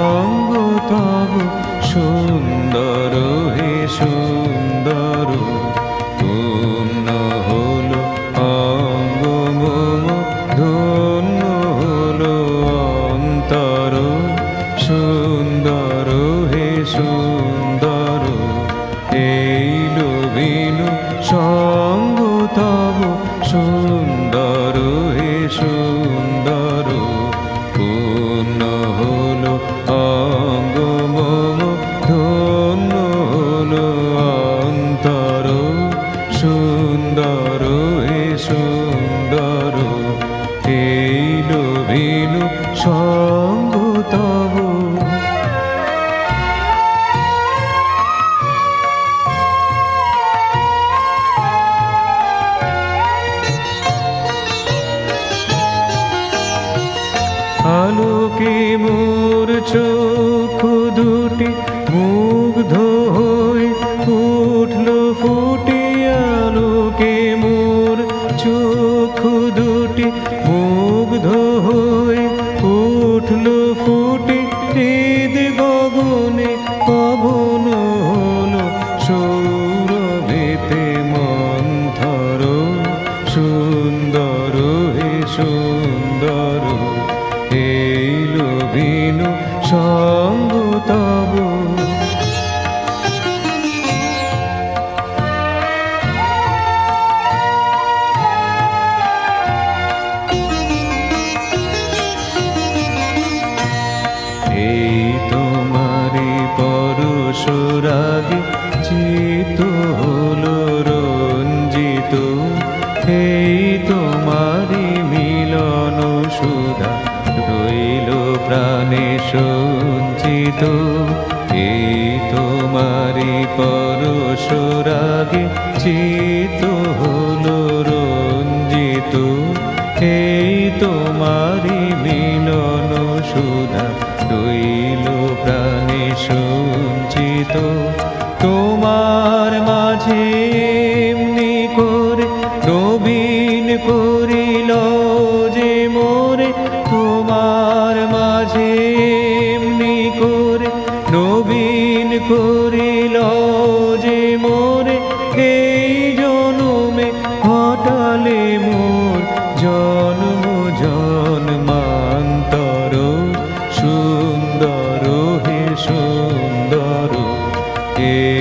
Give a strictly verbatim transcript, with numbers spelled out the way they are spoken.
সঙ্গ তব সুন্দর হে সুন্দর, পূর্ণ হলো অঙ্গ মম, ধন্য হলো অন্তর। সুন্দর হে সুন্দর, এইল বিনু সঙ্গ তব সুন্দর হে সুন্দর, পূর্ণ হলো অঙ্গ মম, ধন্য হলো অন্তর। সুন্দর হে সুন্দর, এইল বিনু সঙ্গ তব। আলোকে মোর চক্ষু দুটি মুগ্ধ হয়ে উঠল ফুটে, আলোকে মোর চক্ষু দুটি মুগ্ধ হয়ে উঠল ফুটে, হৃদ গগনে পবন হলো সৌরভেতে মন্থর। সুন্দর হে সুন্দর, এইল বিনু সঙ্গ তব। এই তোমারি পরশ রাগে চিত হলো রঞ্জিত, এই তোমারি মিলন সুধা রইল প্রাণে সঞ্চিত। এই তোমারি পরশ রাগে চিত হলো রঞ্জিত, এই তোমারি মিলন সুধা রইল প্রাণে সঞ্চিত। তোমার মাঝে এমনি করে নবীন করিল যে মোরে, তোমার মাঝে এমনি করে নবীন করিল যে মোরে, এই জনমে ঘটালে মোর জন্ম জন্মান্তর। সুন্দর হে সুন্দর, এ